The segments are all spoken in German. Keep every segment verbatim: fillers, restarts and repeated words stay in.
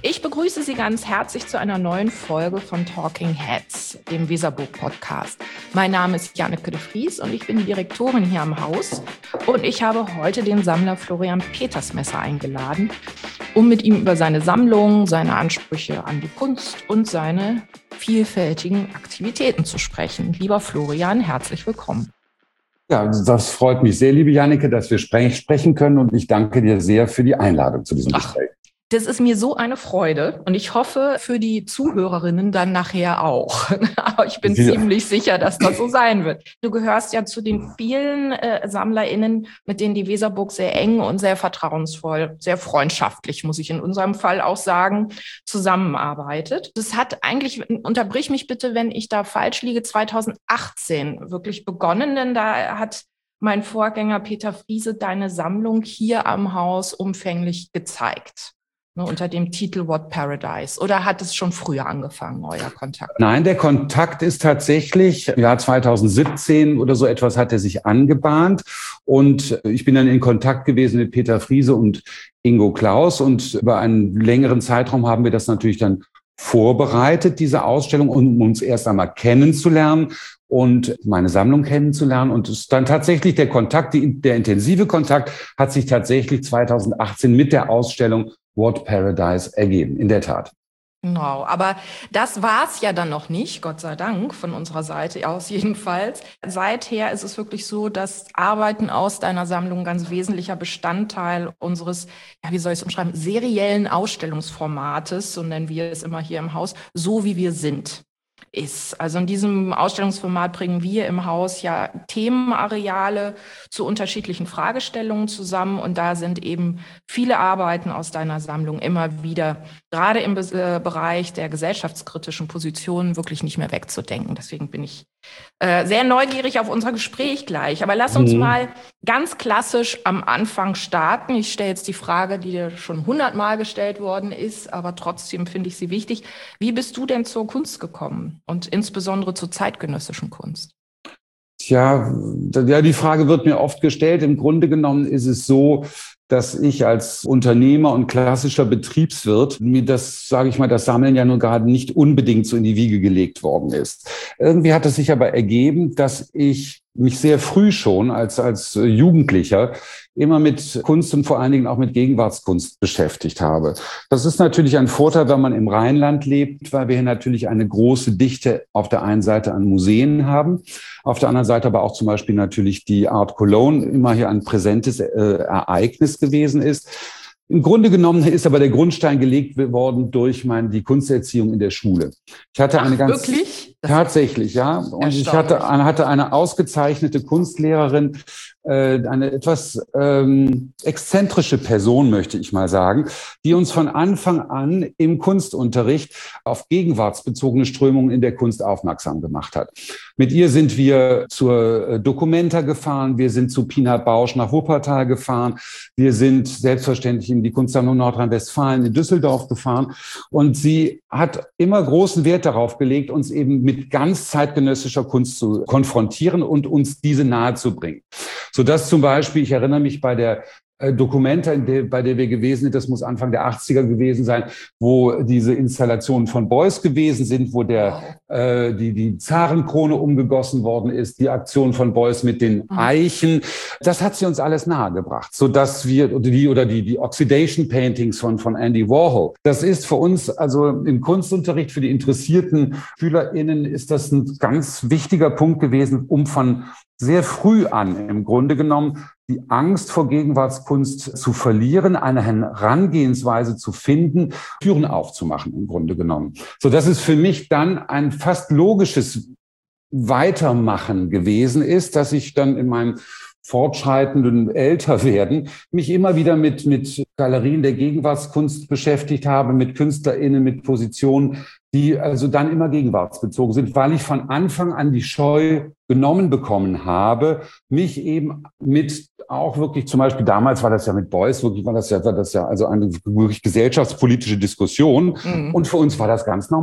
Ich begrüße Sie ganz herzlich zu einer neuen Folge von Talking Heads, dem Weserburg-Podcast. Mein Name ist Janneke de Vries und ich bin die Direktorin hier am Haus. Und ich habe heute den Sammler Florian Petersmesser eingeladen, um mit ihm über seine Sammlung, seine Ansprüche an die Kunst und seine vielfältigen Aktivitäten zu sprechen. Lieber Florian, herzlich willkommen. Ja, das freut mich sehr, liebe Janneke, dass wir sprechen können, und ich danke dir sehr für die Einladung zu diesem Gespräch. Ach, das ist mir so eine Freude und ich hoffe für die Zuhörerinnen dann nachher auch. Aber ich bin ja. ziemlich sicher, dass das so sein wird. Du gehörst ja zu den vielen äh, SammlerInnen, mit denen die Weserburg sehr eng und sehr vertrauensvoll, sehr freundschaftlich, muss ich in unserem Fall auch sagen, zusammenarbeitet. Das hat eigentlich, unterbrich mich bitte, wenn ich da falsch liege, zweitausendachtzehn wirklich begonnen, denn da hat mein Vorgänger Peter Friese deine Sammlung hier am Haus umfänglich gezeigt. Ne, unter dem Titel What Paradise. Oder hat es schon früher angefangen, euer Kontakt? Nein, der Kontakt ist tatsächlich, im Jahr zweitausendsiebzehn oder so etwas hat er sich angebahnt. Und ich bin dann in Kontakt gewesen mit Peter Friese und Ingo Klaus. Und über einen längeren Zeitraum haben wir das natürlich dann vorbereitet, diese Ausstellung, um uns erst einmal kennenzulernen und meine Sammlung kennenzulernen. Und es ist dann tatsächlich der Kontakt, die, der intensive Kontakt hat sich tatsächlich zweitausendachtzehn mit der Ausstellung What Paradise ergeben, in der Tat. Genau, aber das war's ja dann noch nicht, Gott sei Dank, von unserer Seite aus jedenfalls. Seither ist es wirklich so, dass Arbeiten aus deiner Sammlung ein ganz wesentlicher Bestandteil unseres, ja, wie soll ich es umschreiben, seriellen Ausstellungsformates, so nennen wir es immer hier im Haus, so wie wir sind, ist. Also in diesem Ausstellungsformat bringen wir im Haus ja Themenareale zu unterschiedlichen Fragestellungen zusammen, und da sind eben viele Arbeiten aus deiner Sammlung immer wieder, gerade im Be- Bereich der gesellschaftskritischen Positionen, wirklich nicht mehr wegzudenken. Deswegen bin ich äh, sehr neugierig auf unser Gespräch gleich. Aber lass uns mhm. mal ganz klassisch am Anfang starten. Ich stelle jetzt die Frage, die dir schon hundertmal gestellt worden ist, aber trotzdem finde ich sie wichtig. Wie bist du denn zur Kunst gekommen und insbesondere zur zeitgenössischen Kunst? Tja, ja, die Frage wird mir oft gestellt. Im Grunde genommen ist es so, dass ich als Unternehmer und klassischer Betriebswirt mir das, sage ich mal, das Sammeln ja nur gerade nicht unbedingt so in die Wiege gelegt worden ist. Irgendwie hat es sich aber ergeben, dass ich mich sehr früh schon als, als Jugendlicher immer mit Kunst und vor allen Dingen auch mit Gegenwartskunst beschäftigt habe. Das ist natürlich ein Vorteil, wenn man im Rheinland lebt, weil wir hier natürlich eine große Dichte auf der einen Seite an Museen haben, auf der anderen Seite aber auch zum Beispiel natürlich die Art Cologne immer hier ein präsentes äh, Ereignis gewesen ist. Im Grunde genommen ist aber der Grundstein gelegt worden durch meine, die Kunsterziehung in der Schule. Ich hatte eine Ach, ganz wirklich? Tatsächlich, ja. Und ich hatte, hatte eine ausgezeichnete Kunstlehrerin, äh, eine etwas ähm, exzentrische Person, möchte ich mal sagen, die uns von Anfang an im Kunstunterricht auf gegenwartsbezogene Strömungen in der Kunst aufmerksam gemacht hat. Mit ihr sind wir zur Documenta gefahren, wir sind zu Pina Bausch nach Wuppertal gefahren, wir sind selbstverständlich in die Kunstsammlung Nordrhein-Westfalen in Düsseldorf gefahren, und sie hat immer großen Wert darauf gelegt, uns eben mit ganz zeitgenössischer Kunst zu konfrontieren und uns diese nahezubringen. Sodass zum Beispiel, ich erinnere mich bei der Documenta, bei der wir gewesen sind, das muss Anfang der achtziger gewesen sein, wo diese Installationen von Beuys gewesen sind, wo der äh, die die Zarenkrone umgegossen worden ist, die Aktion von Beuys mit den Eichen, das hat sie uns alles nahegebracht, so dass wir oder die oder die die Oxidation Paintings von von Andy Warhol. Das ist für uns, also im Kunstunterricht, für die interessierten SchülerInnen ist das ein ganz wichtiger Punkt gewesen, um von sehr früh an im Grunde genommen die Angst vor Gegenwartskunst zu verlieren, eine Herangehensweise zu finden, Türen aufzumachen im Grunde genommen. So dass es für mich dann ein fast logisches Weitermachen gewesen ist, dass ich dann in meinem fortschreitenden Älterwerden mich immer wieder mit, mit Galerien der Gegenwartskunst beschäftigt habe, mit KünstlerInnen, mit Positionen, die also dann immer gegenwartsbezogen sind, weil ich von Anfang an die Scheu genommen bekommen habe, mich eben mit auch wirklich, zum Beispiel damals war das ja mit Beuys, wirklich war das ja, war das ja also eine wirklich gesellschaftspolitische Diskussion. Mhm. Und für uns war das ganz normal.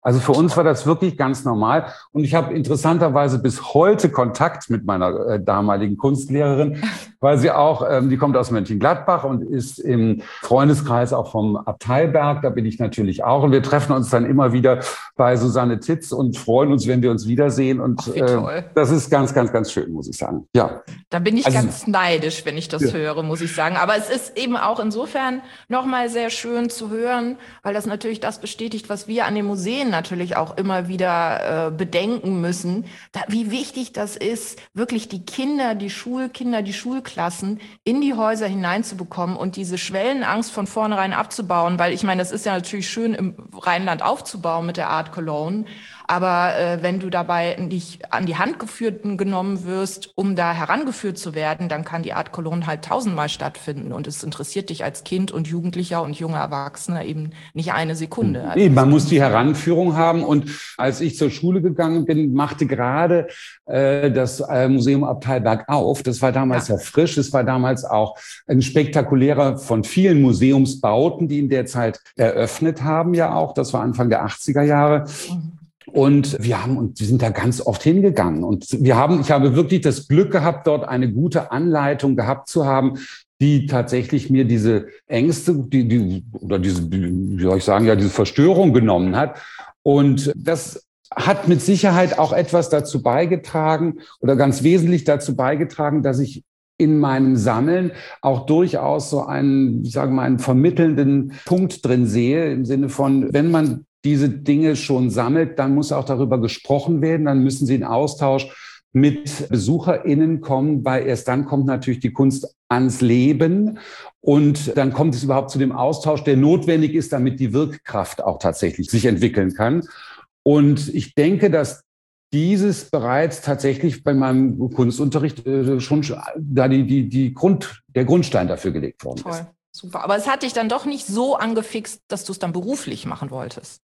Also für uns war das wirklich ganz normal. Und ich habe interessanterweise bis heute Kontakt mit meiner äh, damaligen Kunstlehrerin, weil sie auch, ähm, die kommt aus Mönchengladbach und ist im Freundeskreis auch vom Abteilberg. Da bin ich natürlich auch. Und wir treffen uns dann immer wieder bei Susanne Titz und freuen uns, wenn wir uns wiedersehen. Und Ach, wie toll. Äh, das ist ganz, ganz, ganz schön, muss ich sagen. Ja. Da bin ich also, ganz neidisch, wenn ich das ja. höre, muss ich sagen. Aber es ist eben auch insofern nochmal sehr schön zu hören, weil das natürlich das bestätigt, was wir an den Museen natürlich auch immer wieder äh, bedenken müssen, da, wie wichtig das ist, wirklich die Kinder, die Schulkinder, die Schulklassen in die Häuser hineinzubekommen und diese Schwellenangst von vornherein abzubauen, weil ich meine, das ist ja natürlich schön im Rheinland aufzubauen mit der Art Cologne, aber äh, wenn du dabei nicht an die Hand geführt genommen wirst, um da herangeführt zu werden, dann kann die Art Cologne halt tausendmal stattfinden und es interessiert dich als Kind und Jugendlicher und junger Erwachsener eben nicht eine Sekunde. Also nee, man muss die Heranführung haben und als ich zur Schule gegangen bin, machte gerade äh, das äh, Museum Abteilberg auf. Das war damals ja. ja frisch, es war damals auch ein spektakulärer von vielen Museumsbauten, die in der Zeit eröffnet haben ja auch. Das war Anfang der achtziger Jahre. Mhm. Und wir haben, und wir sind da ganz oft hingegangen. Und wir haben, ich habe wirklich das Glück gehabt, dort eine gute Anleitung gehabt zu haben, die tatsächlich mir diese Ängste, die, die, oder diese, wie soll ich sagen, ja, diese Verstörung genommen hat. Und das hat mit Sicherheit auch etwas dazu beigetragen oder ganz wesentlich dazu beigetragen, dass ich in meinem Sammeln auch durchaus so einen, ich sage mal, einen vermittelnden Punkt drin sehe, im Sinne von, wenn man diese Dinge schon sammelt, dann muss auch darüber gesprochen werden, dann müssen sie in Austausch mit BesucherInnen kommen, weil erst dann kommt natürlich die Kunst ans Leben und dann kommt es überhaupt zu dem Austausch, der notwendig ist, damit die Wirkkraft auch tatsächlich sich entwickeln kann. Und ich denke, dass dieses bereits tatsächlich bei meinem Kunstunterricht äh, schon da die, die, die Grund, der Grundstein dafür gelegt worden Toll, ist. super. Aber es hat dich dann doch nicht so angefixt, dass du es dann beruflich machen wolltest.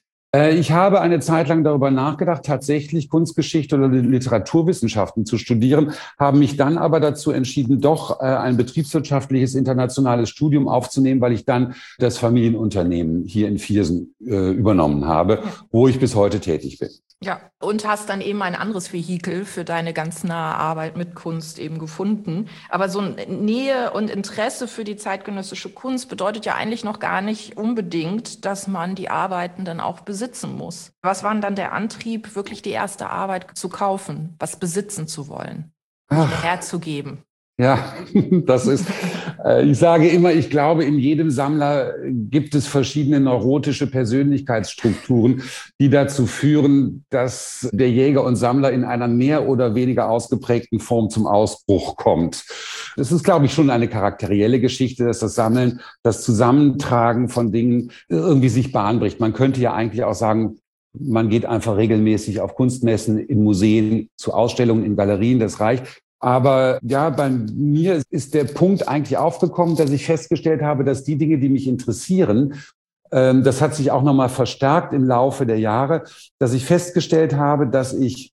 Ich habe eine Zeit lang darüber nachgedacht, tatsächlich Kunstgeschichte oder Literaturwissenschaften zu studieren, habe mich dann aber dazu entschieden, doch ein betriebswirtschaftliches internationales Studium aufzunehmen, weil ich dann das Familienunternehmen hier in Viersen äh, übernommen habe, ja. wo ich bis heute tätig bin. Ja, und hast dann eben ein anderes Vehikel für deine ganz nahe Arbeit mit Kunst eben gefunden. Aber so Nähe und Interesse für die zeitgenössische Kunst bedeutet ja eigentlich noch gar nicht unbedingt, dass man die Arbeiten dann auch besitzen muss. Was war dann der Antrieb, wirklich die erste Arbeit zu kaufen, was besitzen zu wollen, nicht herzugeben? Ja, das ist, äh, ich sage immer, ich glaube, in jedem Sammler gibt es verschiedene neurotische Persönlichkeitsstrukturen, die dazu führen, dass der Jäger und Sammler in einer mehr oder weniger ausgeprägten Form zum Ausbruch kommt. Das ist, glaube ich, schon eine charakterielle Geschichte, dass das Sammeln, das Zusammentragen von Dingen irgendwie sich Bahn bricht. Man könnte ja eigentlich auch sagen, man geht einfach regelmäßig auf Kunstmessen, in Museen, zu Ausstellungen, in Galerien, das reicht. Aber ja, bei mir ist der Punkt eigentlich aufgekommen, dass ich festgestellt habe, dass die Dinge, die mich interessieren, ähm, das hat sich auch nochmal verstärkt im Laufe der Jahre, dass ich festgestellt habe, dass ich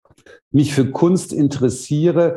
mich für Kunst interessiere,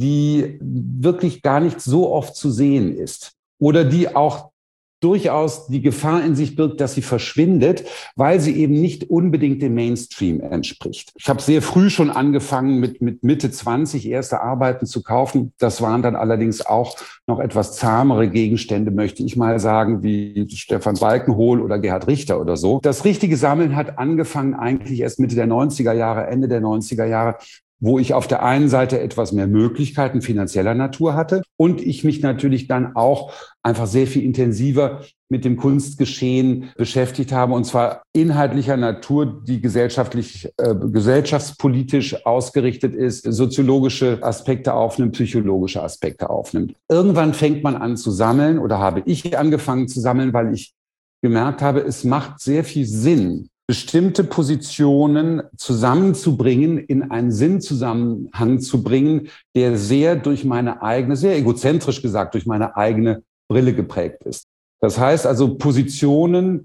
die wirklich gar nicht so oft zu sehen ist oder die auch durchaus die Gefahr in sich birgt, dass sie verschwindet, weil sie eben nicht unbedingt dem Mainstream entspricht. Ich habe sehr früh schon angefangen, mit, mit Mitte zwanzig erste Arbeiten zu kaufen. Das waren dann allerdings auch noch etwas zahmere Gegenstände, möchte ich mal sagen, wie Stefan Balkenhol oder Gerhard Richter oder so. Das richtige Sammeln hat angefangen eigentlich erst Mitte der neunziger Jahre, Ende der neunziger Jahre, wo ich auf der einen Seite etwas mehr Möglichkeiten finanzieller Natur hatte und ich mich natürlich dann auch einfach sehr viel intensiver mit dem Kunstgeschehen beschäftigt habe, und zwar inhaltlicher Natur, die gesellschaftlich, äh, gesellschaftspolitisch ausgerichtet ist, soziologische Aspekte aufnimmt, psychologische Aspekte aufnimmt. Irgendwann fängt man an zu sammeln oder habe ich angefangen zu sammeln, weil ich gemerkt habe, es macht sehr viel Sinn, bestimmte Positionen zusammenzubringen, in einen Sinnzusammenhang zu bringen, der sehr durch meine eigene, sehr egozentrisch gesagt, durch meine eigene Brille geprägt ist. Das heißt also, Positionen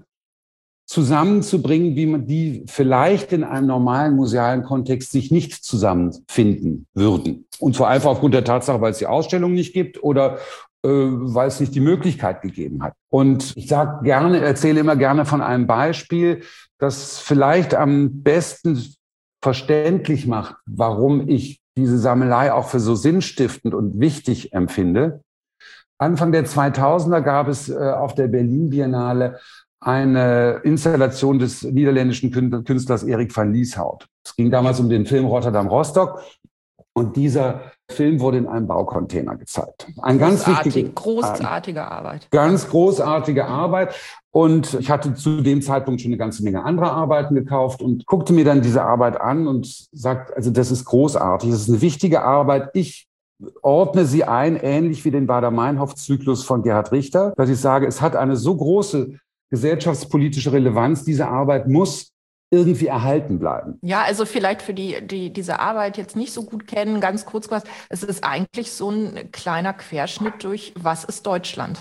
zusammenzubringen, wie man die vielleicht in einem normalen musealen Kontext sich nicht zusammenfinden würden. Und zwar einfach aufgrund der Tatsache, weil es die Ausstellung nicht gibt oder äh, weil es nicht die Möglichkeit gegeben hat. Und ich sage gerne, erzähle immer gerne von einem Beispiel, das vielleicht am besten verständlich macht, warum ich diese Sammelei auch für so sinnstiftend und wichtig empfinde. Anfang der zweitausender gab es äh, auf der Berlin Biennale eine Installation des niederländischen Künstlers Erik van Lieshout. Es ging damals um den Film Rotterdam-Rostock und dieser Film wurde in einem Baucontainer gezeigt. Ein ganz wichtige, großartige Arbeit. Ganz großartige Arbeit. Und ich hatte zu dem Zeitpunkt schon eine ganze Menge anderer Arbeiten gekauft und guckte mir dann diese Arbeit an und sagte, also das ist großartig, das ist eine wichtige Arbeit. Ich ordne sie ein, ähnlich wie den Baader-Meinhof-Zyklus von Gerhard Richter, dass ich sage, es hat eine so große gesellschaftspolitische Relevanz, diese Arbeit muss irgendwie erhalten bleiben. Ja, also vielleicht für die, die diese Arbeit jetzt nicht so gut kennen, ganz kurz was, es ist eigentlich so ein kleiner Querschnitt durch Was ist Deutschland?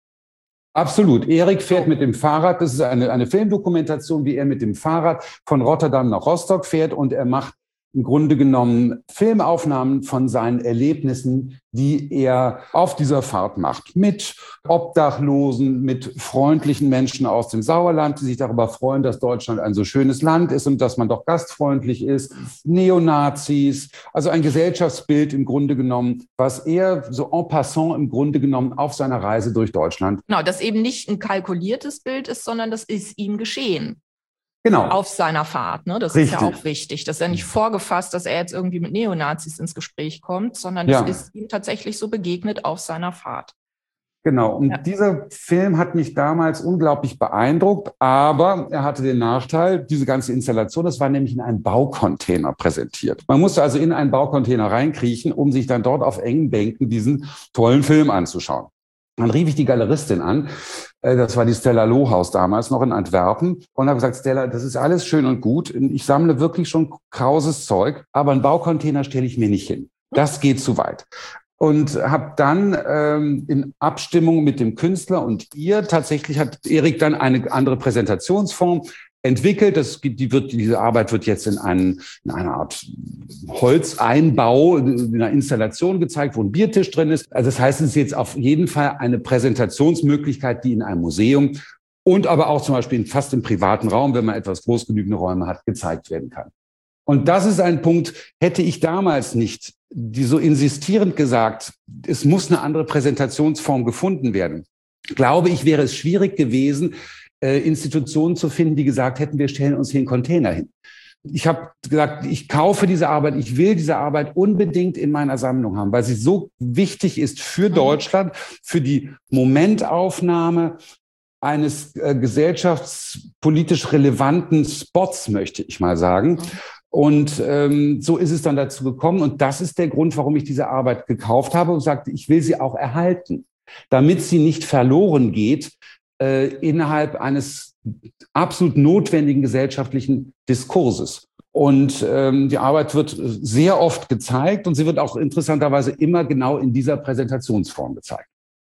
Absolut. Erik fährt mit dem Fahrrad, das ist eine, eine Filmdokumentation, wie er mit dem Fahrrad von Rotterdam nach Rostock fährt und er macht im Grunde genommen Filmaufnahmen von seinen Erlebnissen, die er auf dieser Fahrt macht. Mit Obdachlosen, mit freundlichen Menschen aus dem Sauerland, die sich darüber freuen, dass Deutschland ein so schönes Land ist und dass man doch gastfreundlich ist. Neonazis, also ein Gesellschaftsbild im Grunde genommen, was er so en passant im Grunde genommen auf seiner Reise durch Deutschland. Genau, das eben nicht ein kalkuliertes Bild ist, sondern das ist ihm geschehen. Genau. Auf seiner Fahrt. Ne? Das Richtig. Ist ja auch wichtig. Das ist ja nicht vorgefasst, dass er jetzt irgendwie mit Neonazis ins Gespräch kommt, sondern es ja. ist ihm tatsächlich so begegnet auf seiner Fahrt. Genau. Und ja. dieser Film hat mich damals unglaublich beeindruckt, aber er hatte den Nachteil, diese ganze Installation, das war nämlich in einem Baucontainer präsentiert. Man musste also in einen Baucontainer reinkriechen, um sich dann dort auf engen Bänken diesen tollen Film anzuschauen. Dann rief ich die Galeristin an, das war die Stella Lohaus damals noch in Antwerpen und habe gesagt, Stella, das ist alles schön und gut, ich sammle wirklich schon krauses Zeug, aber einen Baucontainer stelle ich mir nicht hin. Das geht zu weit. Und habe dann ähm, in Abstimmung mit dem Künstler und ihr, tatsächlich hat Erik dann eine andere Präsentationsform entwickelt. Das, die wird, diese Arbeit wird jetzt in, einen, in einer Art Holzeinbau, in einer Installation gezeigt, wo ein Biertisch drin ist. Also das heißt, es ist jetzt auf jeden Fall eine Präsentationsmöglichkeit, die in einem Museum und aber auch zum Beispiel fast im privaten Raum, wenn man etwas groß genügende Räume hat, gezeigt werden kann. Und das ist ein Punkt, hätte ich damals nicht die so insistierend gesagt, es muss eine andere Präsentationsform gefunden werden. Glaube ich, wäre es schwierig gewesen, äh, Institutionen zu finden, die gesagt hätten, wir stellen uns hier einen Container hin. Ich habe gesagt, ich kaufe diese Arbeit, ich will diese Arbeit unbedingt in meiner Sammlung haben, weil sie so wichtig ist für Deutschland, für die Momentaufnahme eines äh, gesellschaftspolitisch relevanten Spots, möchte ich mal sagen. Und ähm, so ist es dann dazu gekommen. Und das ist der Grund, warum ich diese Arbeit gekauft habe und sagte, ich will sie auch erhalten, damit sie nicht verloren geht äh, innerhalb eines absolut notwendigen gesellschaftlichen Diskurses. Und ähm, die Arbeit wird sehr oft gezeigt und sie wird auch interessanterweise immer genau in dieser Präsentationsform gezeigt.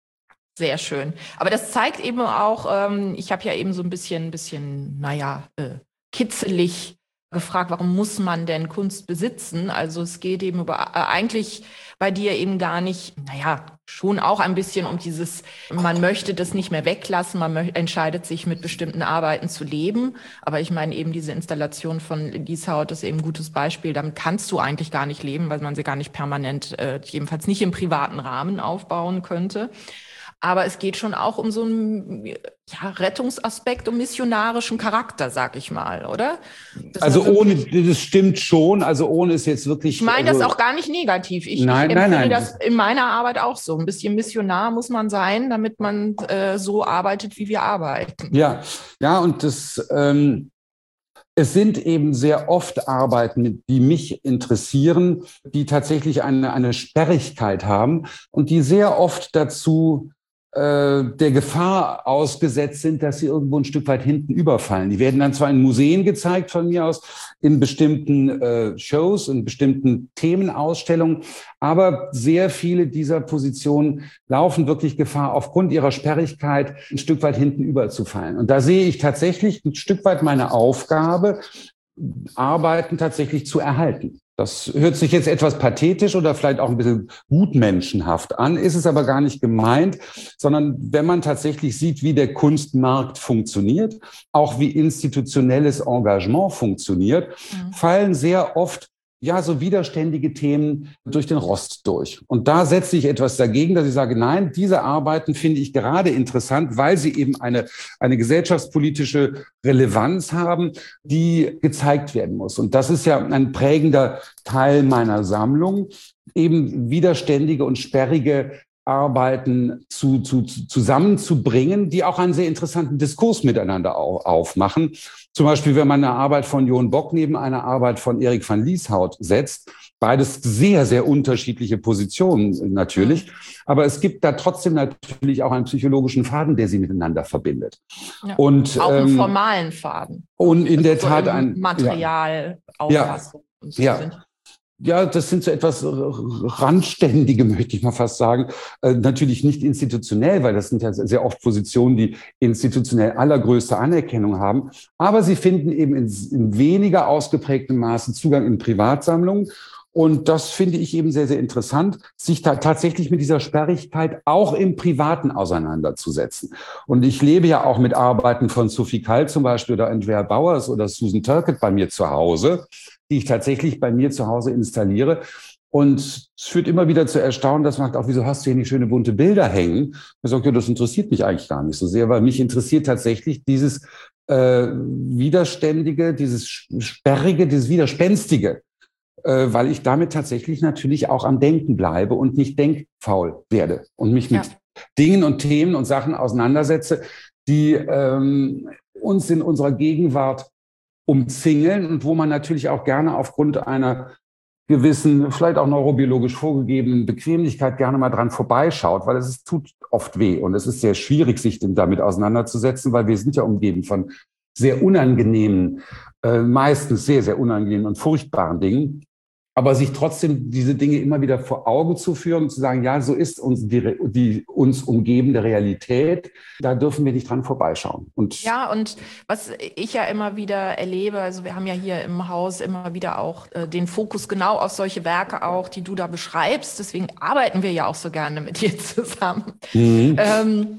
Sehr schön. Aber das zeigt eben auch, ähm, ich habe ja eben so ein bisschen, bisschen, naja, äh, kitzelig gefragt, warum muss man denn Kunst besitzen? Also es geht eben über äh, eigentlich bei dir eben gar nicht, naja, schon auch ein bisschen um dieses, man möchte das nicht mehr weglassen, man mö- entscheidet sich mit bestimmten Arbeiten zu leben. Aber ich meine eben diese Installation von Lieshout ist eben ein gutes Beispiel. Damit kannst du eigentlich gar nicht leben, weil man sie gar nicht permanent, äh, jedenfalls nicht im privaten Rahmen aufbauen könnte. Aber es geht schon auch um so einen ja, Rettungsaspekt, um missionarischen Charakter, sag ich mal, oder? Das also ohne, das stimmt schon, also ohne ist jetzt wirklich... Ich meine also, das auch gar nicht negativ. Ich, nein, ich nein, empfinde nein. das in meiner Arbeit auch so. Ein bisschen Missionar muss man sein, damit man äh, so arbeitet, wie wir arbeiten. Ja, ja, und das... Ähm Es sind eben sehr oft Arbeiten, die mich interessieren, die tatsächlich eine, eine Sperrigkeit haben und die sehr oft dazu äh, der Gefahr ausgesetzt sind, dass sie irgendwo ein Stück weit hinten überfallen. Die werden dann zwar in Museen gezeigt von mir aus, in bestimmten äh, Shows, in bestimmten Themenausstellungen, aber sehr viele dieser Positionen laufen wirklich Gefahr, aufgrund ihrer Sperrigkeit ein Stück weit hinten überzufallen. Und da sehe ich tatsächlich ein Stück weit meine Aufgabe, Arbeiten tatsächlich zu erhalten. Das hört sich jetzt etwas pathetisch oder vielleicht auch ein bisschen gutmenschenhaft an, ist es aber gar nicht gemeint, sondern wenn man tatsächlich sieht, wie der Kunstmarkt funktioniert, auch wie institutionelles Engagement funktioniert, mhm. fallen sehr oft ja, so widerständige Themen durch den Rost durch. Und da setze ich etwas dagegen, dass ich sage, nein, diese Arbeiten finde ich gerade interessant, weil sie eben eine, eine gesellschaftspolitische Relevanz haben, die gezeigt werden muss. Und das ist ja ein prägender Teil meiner Sammlung, eben widerständige und sperrige Arbeiten zu, zu, zusammenzubringen, die auch einen sehr interessanten Diskurs miteinander aufmachen. Zum Beispiel, wenn man eine Arbeit von Joan Bock neben einer Arbeit von Erik van Lieshout setzt. Beides sehr, sehr unterschiedliche Positionen natürlich. Aber es gibt da trotzdem natürlich auch einen psychologischen Faden, der sie miteinander verbindet. Ja, und auch einen ähm, formalen Faden. Und in der so Tat ein Material, ja, Auffassung. Ja, und so ja. sind. Ja, das sind so etwas Randständige, möchte ich mal fast sagen. Äh, natürlich nicht institutionell, weil das sind ja sehr oft Positionen, die institutionell allergrößte Anerkennung haben. Aber sie finden eben in, in weniger ausgeprägtem Maße Zugang in Privatsammlungen. Und das finde ich eben sehr, sehr interessant, sich da tatsächlich mit dieser Sperrigkeit auch im Privaten auseinanderzusetzen. Und ich lebe ja auch mit Arbeiten von Sophie Kall zum Beispiel oder Andrea Bowers oder Susan Turkett bei mir zu Hause, die ich tatsächlich bei mir zu Hause installiere. Und es führt immer wieder zu Erstaunen, dass man sagt, auch wieso hast du hier nicht schöne bunte Bilder hängen? Ich sage, ja, das interessiert mich eigentlich gar nicht so sehr, weil mich interessiert tatsächlich dieses äh, Widerständige, dieses Sperrige, dieses Widerspenstige, äh, weil ich damit tatsächlich natürlich auch am Denken bleibe und nicht denkfaul werde und mich mit ja. Dingen und Themen und Sachen auseinandersetze, die ähm, uns in unserer Gegenwart umzingeln und wo man natürlich auch gerne aufgrund einer gewissen, vielleicht auch neurobiologisch vorgegebenen Bequemlichkeit gerne mal dran vorbeischaut, weil es ist, tut oft weh und es ist sehr schwierig, sich damit auseinanderzusetzen, weil wir sind ja umgeben von sehr unangenehmen, äh, meistens sehr, sehr unangenehmen und furchtbaren Dingen. Aber sich trotzdem diese Dinge immer wieder vor Augen zu führen und zu sagen, ja, so ist uns die, die uns umgebende Realität. Da dürfen wir nicht dran vorbeischauen. Und ja, und was ich ja immer wieder erlebe, also wir haben ja hier im Haus immer wieder auch äh, den Fokus genau auf solche Werke auch, die du da beschreibst. Deswegen arbeiten wir ja auch so gerne mit dir zusammen. Mhm. Ähm,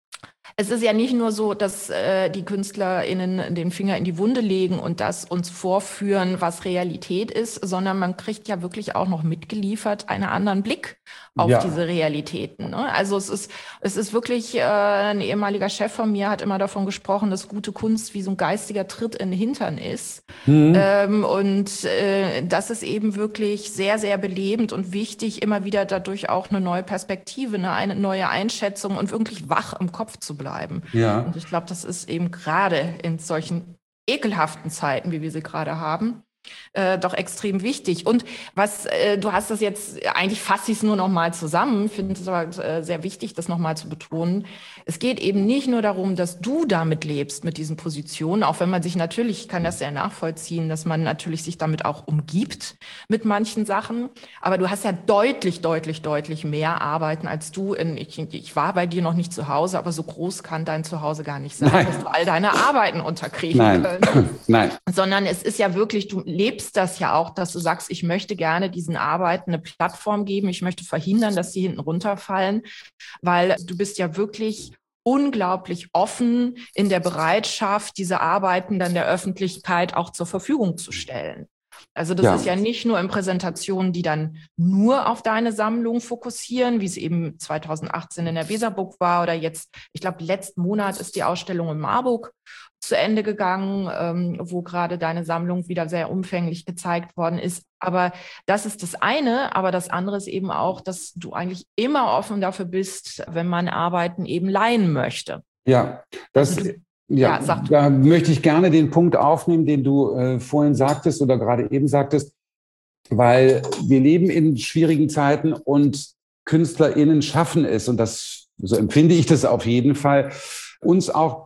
Es ist ja nicht nur so, dass äh, die KünstlerInnen den Finger in die Wunde legen und das uns vorführen, was Realität ist, sondern man kriegt ja wirklich auch noch mitgeliefert einen anderen Blick auf ja. diese Realitäten. Ne? Also es ist, es ist wirklich, äh, ein ehemaliger Chef von mir hat immer davon gesprochen, dass gute Kunst wie so ein geistiger Tritt in den Hintern ist. Mhm. Ähm, und äh, das ist eben wirklich sehr, sehr belebend und wichtig, immer wieder dadurch auch eine neue Perspektive, eine, eine neue Einschätzung und wirklich wach im Kopf zu bleiben. Ja. Und ich glaube, das ist eben gerade in solchen ekelhaften Zeiten, wie wir sie gerade haben, äh, doch extrem wichtig. Und was, äh, du hast das jetzt, eigentlich fasse ich es nur noch mal zusammen, finde es aber äh, sehr wichtig, das noch mal zu betonen. Es geht eben nicht nur darum, dass du damit lebst, mit diesen Positionen, auch wenn man sich natürlich, ich kann das sehr nachvollziehen, dass man natürlich sich damit auch umgibt mit manchen Sachen. Aber du hast ja deutlich, deutlich, deutlich mehr Arbeiten als du. In, ich, ich war bei dir noch nicht zu Hause, aber so groß kann dein Zuhause gar nicht sein, Nein. dass du all deine Arbeiten unterkriegen Nein. könntest. Nein. Sondern es ist ja wirklich, du lebst das ja auch, dass du sagst, ich möchte gerne diesen Arbeiten eine Plattform geben, ich möchte verhindern, dass sie hinten runterfallen, weil du bist ja wirklich unglaublich offen in der Bereitschaft, diese Arbeiten dann der Öffentlichkeit auch zur Verfügung zu stellen. Also das ja. ist ja nicht nur in Präsentationen, die dann nur auf deine Sammlung fokussieren, wie es eben zweitausendachtzehn in der Weserburg war oder jetzt, ich glaube, letzten Monat ist die Ausstellung in Marburg zu Ende gegangen, ähm, wo gerade deine Sammlung wieder sehr umfänglich gezeigt worden ist. Aber das ist das eine, aber das andere ist eben auch, dass du eigentlich immer offen dafür bist, wenn man Arbeiten eben leihen möchte. Ja, das also du, ja, ja da möchte ich gerne den Punkt aufnehmen, den du äh, vorhin sagtest oder gerade eben sagtest, weil wir leben in schwierigen Zeiten und KünstlerInnen schaffen es, und das, so empfinde ich das auf jeden Fall, uns auch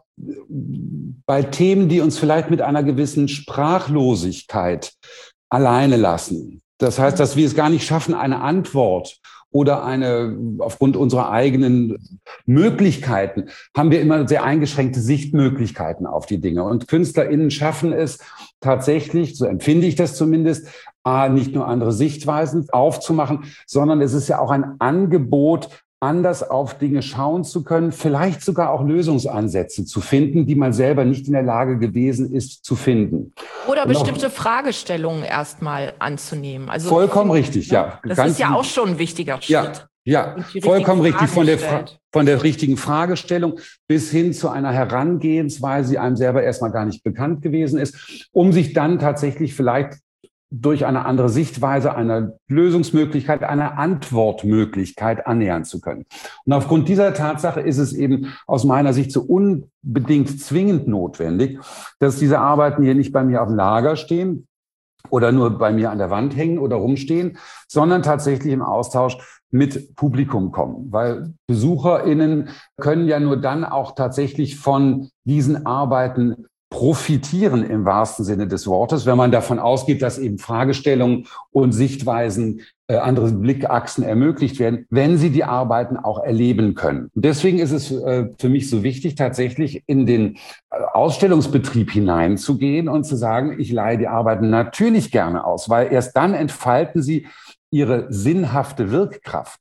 bei Themen, die uns vielleicht mit einer gewissen Sprachlosigkeit alleine lassen. Das heißt, dass wir es gar nicht schaffen, eine Antwort oder eine, aufgrund unserer eigenen Möglichkeiten, haben wir immer sehr eingeschränkte Sichtmöglichkeiten auf die Dinge. Und KünstlerInnen schaffen es tatsächlich, so empfinde ich das zumindest, A, nicht nur andere Sichtweisen aufzumachen, sondern es ist ja auch ein Angebot, anders auf Dinge schauen zu können, vielleicht sogar auch Lösungsansätze zu finden, die man selber nicht in der Lage gewesen ist zu finden. Oder und bestimmte Fragestellungen erstmal anzunehmen. Also vollkommen richtig, ja. Das ist ja auch schon ein wichtiger Schritt. Ja. Ja, vollkommen richtig. Von der, von der richtigen Fragestellung bis hin zu einer Herangehensweise, die einem selber erstmal gar nicht bekannt gewesen ist, um sich dann tatsächlich vielleicht durch eine andere Sichtweise, einer Lösungsmöglichkeit, einer Antwortmöglichkeit annähern zu können. Und aufgrund dieser Tatsache ist es eben aus meiner Sicht so unbedingt zwingend notwendig, dass diese Arbeiten hier nicht bei mir auf dem Lager stehen oder nur bei mir an der Wand hängen oder rumstehen, sondern tatsächlich im Austausch mit Publikum kommen. Weil BesucherInnen können ja nur dann auch tatsächlich von diesen Arbeiten profitieren im wahrsten Sinne des Wortes, wenn man davon ausgeht, dass eben Fragestellungen und Sichtweisen, äh, andere Blickachsen ermöglicht werden, wenn sie die Arbeiten auch erleben können. Und deswegen ist es äh, für mich so wichtig, tatsächlich in den äh, Ausstellungsbetrieb hineinzugehen und zu sagen, ich leihe die Arbeiten natürlich gerne aus, weil erst dann entfalten sie ihre sinnhafte Wirkkraft.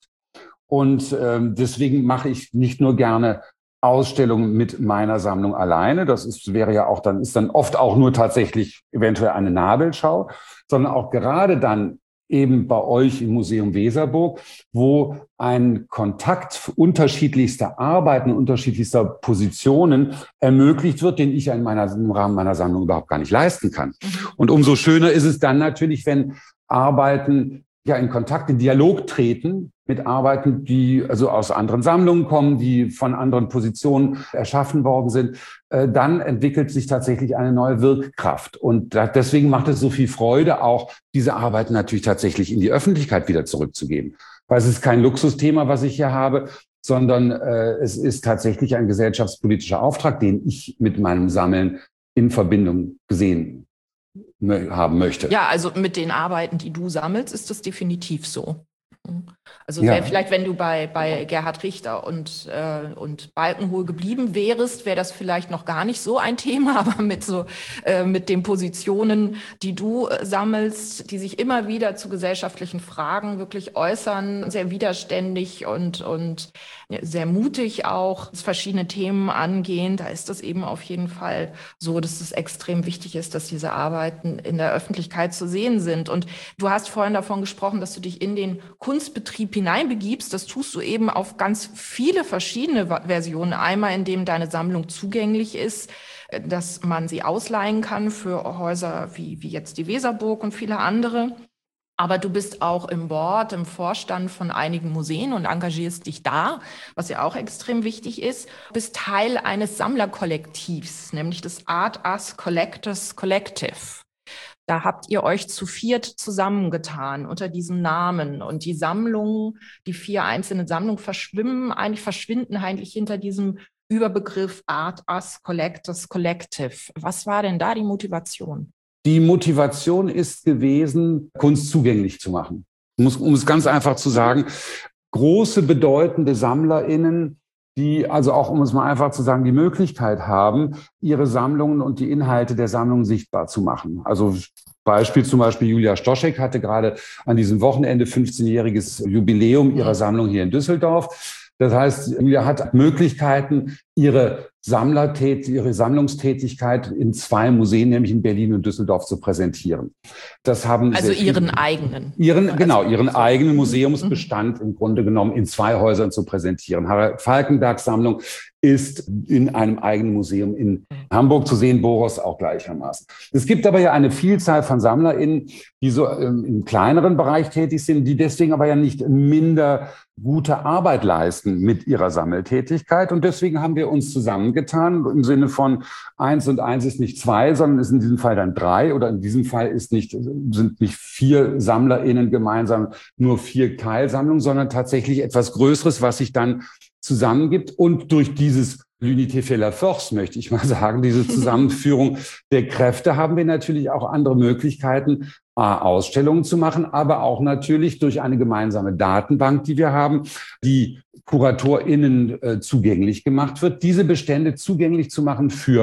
Und äh, deswegen mache ich nicht nur gerne Ausstellungen mit meiner Sammlung alleine. Das ist, wäre ja auch dann, ist dann oft auch nur tatsächlich eventuell eine Nabelschau, sondern auch gerade dann eben bei euch im Museum Weserburg, wo ein Kontakt unterschiedlichster Arbeiten, unterschiedlichster Positionen ermöglicht wird, den ich in meiner, im Rahmen meiner Sammlung überhaupt gar nicht leisten kann. Und umso schöner ist es dann natürlich, wenn Arbeiten ja in Kontakt, in Dialog treten mit Arbeiten, die also aus anderen Sammlungen kommen, die von anderen Positionen erschaffen worden sind, äh, dann entwickelt sich tatsächlich eine neue Wirkkraft. Und da, deswegen macht es so viel Freude, auch diese Arbeiten natürlich tatsächlich in die Öffentlichkeit wieder zurückzugeben. Weil es ist kein Luxusthema, was ich hier habe, sondern äh, es ist tatsächlich ein gesellschaftspolitischer Auftrag, den ich mit meinem Sammeln in Verbindung gesehen haben möchte. Ja, also mit den Arbeiten, die du sammelst, ist das definitiv so. Also ja. wär, vielleicht, wenn du bei, bei Gerhard Richter und, äh, und Balkenhol geblieben wärst, wäre das vielleicht noch gar nicht so ein Thema, aber mit so äh, mit den Positionen, die du äh, sammelst, die sich immer wieder zu gesellschaftlichen Fragen wirklich äußern, sehr widerständig und, und sehr mutig auch, verschiedene Themen angehen, da ist das eben auf jeden Fall so, dass es extrem wichtig ist, dass diese Arbeiten in der Öffentlichkeit zu sehen sind. Und du hast vorhin davon gesprochen, dass du dich in den Kunstbetrieb hineinbegibst. Das tust du eben auf ganz viele verschiedene Versionen. Einmal, indem deine Sammlung zugänglich ist, dass man sie ausleihen kann für Häuser wie, wie jetzt die Weserburg und viele andere. Aber du bist auch im Board, im Vorstand von einigen Museen und engagierst dich da, was ja auch extrem wichtig ist. Du bist Teil eines Sammlerkollektivs, nämlich des Art Us Collectors Collective. Da habt ihr euch zu viert zusammengetan unter diesem Namen. Und die Sammlungen, die vier einzelnen Sammlungen verschwimmen, eigentlich verschwinden eigentlich hinter diesem Überbegriff Art Us Collectors Collective. Was war denn da die Motivation? Die Motivation ist gewesen, Kunst zugänglich zu machen. Um es ganz einfach zu sagen, große, bedeutende SammlerInnen, die also auch, um es mal einfach zu sagen, die Möglichkeit haben, ihre Sammlungen und die Inhalte der Sammlung sichtbar zu machen. Also Beispiel zum Beispiel Julia Stoschek hatte gerade an diesem Wochenende fünfzehnjähriges Jubiläum ihrer Sammlung hier in Düsseldorf. Das heißt, Julia hat Möglichkeiten, ihre Sammlertät, ihre Sammlungstätigkeit in zwei Museen, nämlich in Berlin und Düsseldorf, zu präsentieren. Das haben also ihren viele, eigenen. Ihren, also genau, ihren so. eigenen Museumsbestand im Grunde genommen in zwei Häusern zu präsentieren. Harald Falkenbergs Sammlung ist in einem eigenen Museum in Hamburg zu sehen, Boros auch gleichermaßen. Es gibt aber ja eine Vielzahl von SammlerInnen, die so im kleineren Bereich tätig sind, die deswegen aber ja nicht minder gute Arbeit leisten mit ihrer Sammeltätigkeit. Und deswegen haben wir uns zusammengetan im Sinne von eins und eins ist nicht zwei, sondern ist in diesem Fall dann drei, oder in diesem Fall ist nicht, sind nicht vier SammlerInnen gemeinsam nur vier Teilsammlungen, sondern tatsächlich etwas Größeres, was sich dann zusammengibt. Und durch dieses L'unité fait la force, möchte ich mal sagen, diese Zusammenführung der Kräfte, haben wir natürlich auch andere Möglichkeiten, Ausstellungen zu machen, aber auch natürlich durch eine gemeinsame Datenbank, die wir haben, die KuratorInnen äh, zugänglich gemacht wird, diese Bestände zugänglich zu machen für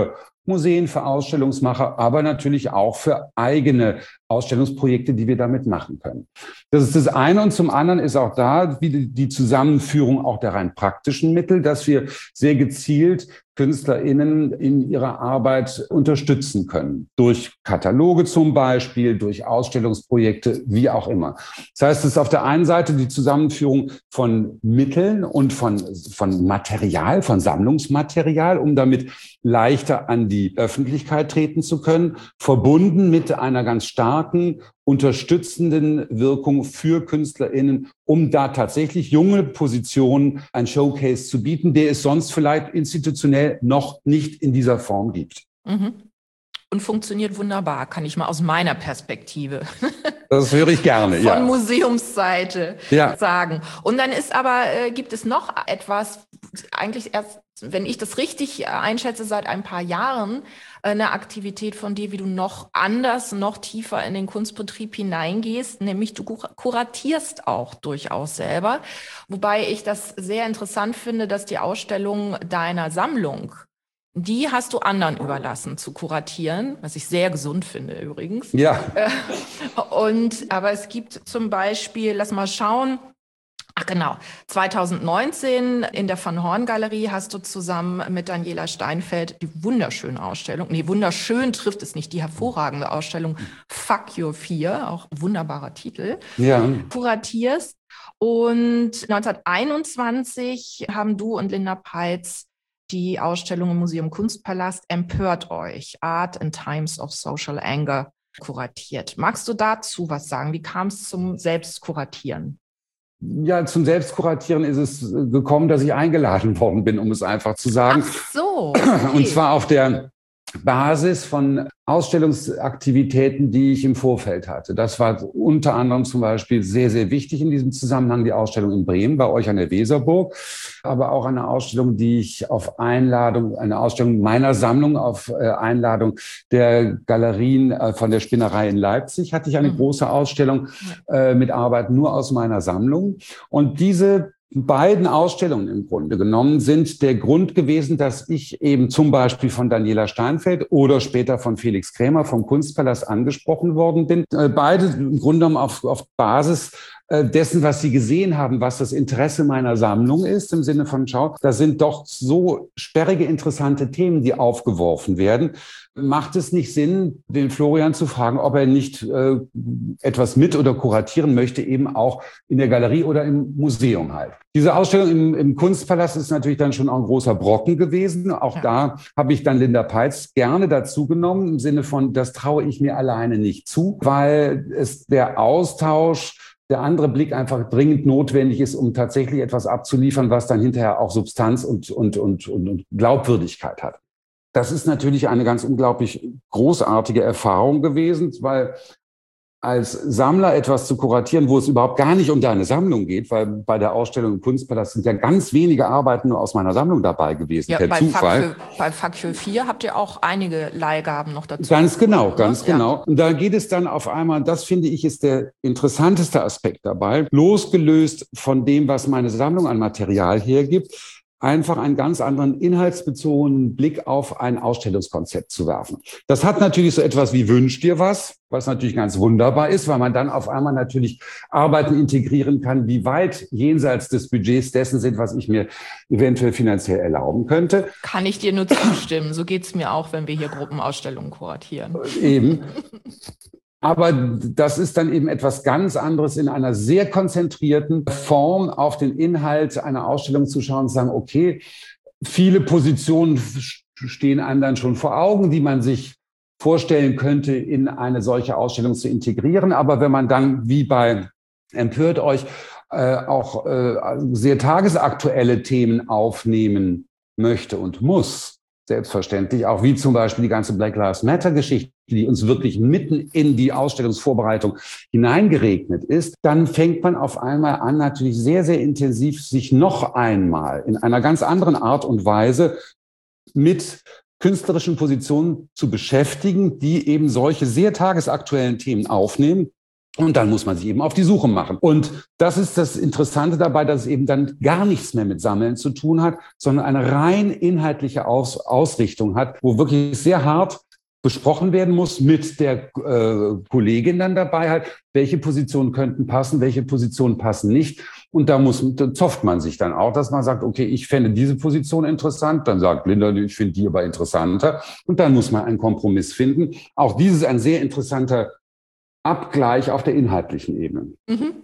Museen, für Ausstellungsmacher, aber natürlich auch für eigene Ausstellungsprojekte, die wir damit machen können. Das ist das eine. Und zum anderen ist auch da wie die Zusammenführung auch der rein praktischen Mittel, dass wir sehr gezielt KünstlerInnen in ihrer Arbeit unterstützen können. Durch Kataloge zum Beispiel, durch Ausstellungsprojekte, wie auch immer. Das heißt, es ist auf der einen Seite die Zusammenführung von Mitteln und von, von Material, von Sammlungsmaterial, um damit leichter an die Öffentlichkeit treten zu können, verbunden mit einer ganz starken, unterstützenden Wirkung für KünstlerInnen, um da tatsächlich junge Positionen ein Showcase zu bieten, der es sonst vielleicht institutionell noch nicht in dieser Form gibt. Mhm. Und funktioniert wunderbar, kann ich mal aus meiner Perspektive. Das höre ich gerne, Von ja. Von Museumsseite ja. sagen. Und dann ist aber, äh, gibt es noch etwas, eigentlich erst, wenn ich das richtig einschätze, seit ein paar Jahren, eine Aktivität von dir, wie du noch anders, noch tiefer in den Kunstbetrieb hineingehst, nämlich du kuratierst auch durchaus selber. Wobei ich das sehr interessant finde, dass die Ausstellung deiner Sammlung, die hast du anderen überlassen zu kuratieren, was ich sehr gesund finde übrigens. Ja. Und, aber es gibt zum Beispiel, lass mal schauen, ach genau, zwanzig neunzehn in der Van Horn Galerie hast du zusammen mit Daniela Steinfeld die wunderschöne Ausstellung, nee, wunderschön trifft es nicht, die hervorragende Ausstellung Fuck Your Fear, auch wunderbarer Titel, ja. kuratierst. Und neunzehnhunderteinundzwanzig haben du und Linda Peitz die Ausstellung im Museum Kunstpalast Empört euch, Art in Times of Social Anger kuratiert. Magst du dazu was sagen? Wie kam es zum Selbstkuratieren? Ja, zum Selbstkuratieren ist es gekommen, dass ich eingeladen worden bin, um es einfach zu sagen. Ach so. Okay. Und zwar auf der Basis von Ausstellungsaktivitäten, die ich im Vorfeld hatte. Das war unter anderem zum Beispiel sehr, sehr wichtig in diesem Zusammenhang, die Ausstellung in Bremen bei euch an der Weserburg, aber auch eine Ausstellung, die ich auf Einladung, eine Ausstellung meiner Sammlung auf Einladung der Galerien von der Spinnerei in Leipzig, hatte ich eine mhm. große Ausstellung äh, mit Arbeiten nur aus meiner Sammlung. Und diese beiden Ausstellungen im Grunde genommen sind der Grund gewesen, dass ich eben zum Beispiel von Daniela Steinfeld oder später von Felix Krämer vom Kunstpalast angesprochen worden bin. Beide im Grunde genommen auf, auf Basis dessen, was sie gesehen haben, was das Interesse meiner Sammlung ist, im Sinne von, schau, da sind doch so sperrige, interessante Themen, die aufgeworfen werden. Macht es nicht Sinn, den Florian zu fragen, ob er nicht äh, etwas mit oder kuratieren möchte, eben auch in der Galerie oder im Museum halt. Diese Ausstellung im, im Kunstpalast ist natürlich dann schon auch ein großer Brocken gewesen. Auch ja. da habe ich dann Linda Peitz gerne dazu genommen, im Sinne von, das traue ich mir alleine nicht zu, weil es der Austausch, der andere Blick einfach dringend notwendig ist, um tatsächlich etwas abzuliefern, was dann hinterher auch Substanz und, und, und, und Glaubwürdigkeit hat. Das ist natürlich eine ganz unglaublich großartige Erfahrung gewesen, weil als Sammler etwas zu kuratieren, wo es überhaupt gar nicht um deine Sammlung geht, weil bei der Ausstellung im Kunstpalast sind ja ganz wenige Arbeiten nur aus meiner Sammlung dabei gewesen, ja, per bei Zufall. Fuck für, bei Fuck für vier habt ihr auch einige Leihgaben noch dazu. Ganz genau, ganz ja. genau. Und da geht es dann auf einmal, das finde ich ist der interessanteste Aspekt dabei, losgelöst von dem, was meine Sammlung an Material hergibt, einfach einen ganz anderen inhaltsbezogenen Blick auf ein Ausstellungskonzept zu werfen. Das hat natürlich so etwas wie Wünsch dir was, was natürlich ganz wunderbar ist, weil man dann auf einmal natürlich Arbeiten integrieren kann, die weit jenseits des Budgets dessen sind, was ich mir eventuell finanziell erlauben könnte. Kann ich dir nur zustimmen. So geht's mir auch, wenn wir hier Gruppenausstellungen kuratieren. Eben. Aber das ist dann eben etwas ganz anderes, in einer sehr konzentrierten Form auf den Inhalt einer Ausstellung zu schauen und zu sagen, okay, viele Positionen stehen einem dann schon vor Augen, die man sich vorstellen könnte, in eine solche Ausstellung zu integrieren. Aber wenn man dann, wie bei Empört euch, äh, auch äh, sehr tagesaktuelle Themen aufnehmen möchte und muss, selbstverständlich, auch wie zum Beispiel die ganze Black Lives Matter-Geschichte, die uns wirklich mitten in die Ausstellungsvorbereitung hineingeregnet ist, dann fängt man auf einmal an, natürlich sehr, sehr intensiv sich noch einmal in einer ganz anderen Art und Weise mit künstlerischen Positionen zu beschäftigen, die eben solche sehr tagesaktuellen Themen aufnehmen Und dann muss man sich eben auf die Suche machen. Und das ist das Interessante dabei, dass es eben dann gar nichts mehr mit Sammeln zu tun hat, sondern eine rein inhaltliche Aus- Ausrichtung hat, wo wirklich sehr hart besprochen werden muss mit der äh, Kollegin dann dabei halt, welche Positionen könnten passen, welche Positionen passen nicht. Und da muss, da zofft man sich dann auch, dass man sagt, okay, ich fände diese Position interessant. Dann sagt Linda, ich finde die aber interessanter. Und dann muss man einen Kompromiss finden. Auch dieses ist ein sehr interessanter Abgleich auf der inhaltlichen Ebene. Mhm.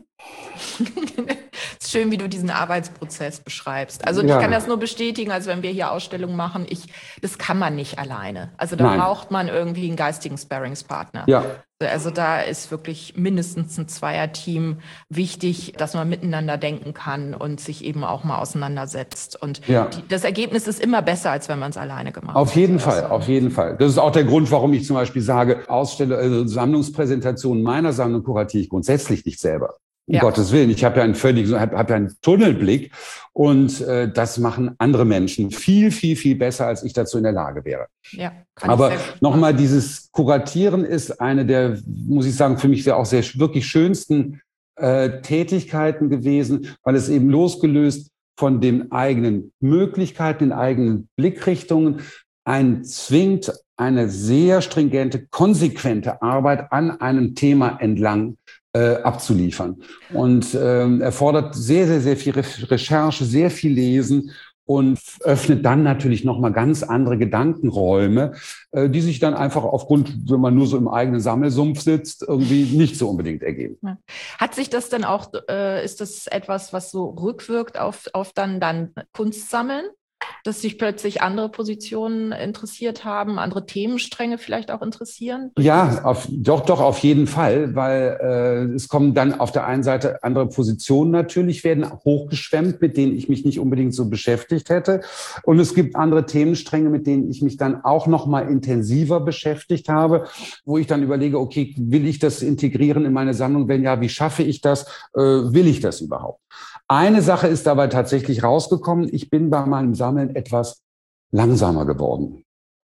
Es ist schön, wie du diesen Arbeitsprozess beschreibst. Also ich Ja. kann das nur bestätigen, also wenn wir hier Ausstellungen machen, ich, das kann man nicht alleine. Also da Nein. braucht man irgendwie einen geistigen Sparringspartner. Ja. Also da ist wirklich mindestens ein Zweierteam wichtig, dass man miteinander denken kann und sich eben auch mal auseinandersetzt. Und Ja. die, das Ergebnis ist immer besser, als wenn man es alleine gemacht hat. Auf jeden Fall, Also, auf jeden Fall. Das ist auch der Grund, warum ich zum Beispiel sage, Ausstelle, also Sammlungspräsentationen meiner Sammlung kuratiere ich grundsätzlich nicht selber. Um Ja. Gottes Willen. Ich habe ja einen völlig, habe hab ja einen Tunnelblick und äh, das machen andere Menschen viel, viel, viel besser, als ich dazu in der Lage wäre. Ja, kann Aber ich sehr gut nochmal, machen. dieses Kuratieren ist eine der, muss ich sagen, für mich sehr auch sehr wirklich schönsten äh, Tätigkeiten gewesen, weil es eben losgelöst von den eigenen Möglichkeiten, den eigenen Blickrichtungen, einen zwingt, eine sehr stringente, konsequente Arbeit an einem Thema entlang äh, abzuliefern. Und ähm, erfordert sehr, sehr, sehr viel Re- Recherche, sehr viel Lesen und öffnet dann natürlich nochmal ganz andere Gedankenräume, äh, die sich dann einfach aufgrund, wenn man nur so im eigenen Sammelsumpf sitzt, irgendwie nicht so unbedingt ergeben. Ja. Hat sich das denn auch, äh, ist das etwas, was so rückwirkt auf, auf dann, dann Kunstsammeln? Dass sich plötzlich andere Positionen interessiert haben, andere Themenstränge vielleicht auch interessieren? Ja, auf, doch, doch, auf jeden Fall, weil äh, es kommen dann auf der einen Seite andere Positionen natürlich, werden hochgeschwemmt, mit denen ich mich nicht unbedingt so beschäftigt hätte. Und es gibt andere Themenstränge, mit denen ich mich dann auch noch mal intensiver beschäftigt habe, wo ich dann überlege, okay, will ich das integrieren in meine Sammlung? Wenn ja, wie schaffe ich das? Äh, will ich das überhaupt? Eine Sache ist dabei tatsächlich rausgekommen. Ich bin bei meinem Sammeln etwas langsamer geworden.